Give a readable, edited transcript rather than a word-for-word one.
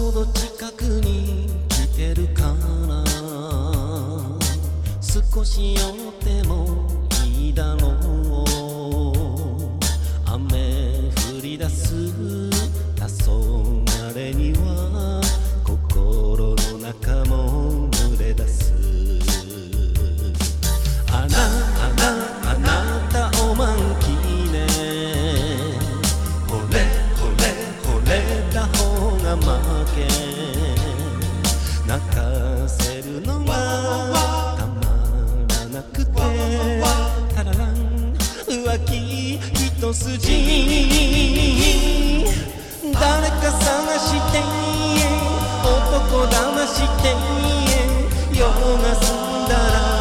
ほど近くに来てるかな。少し寄ってもいいだろう。雨降り出す黄昏には心の中も濡れ出す。あなたおまんきね。ほれた方が負け。泣かせるのがたまらなくて、タララン浮気一筋。誰か探して男騙して夜が済んだら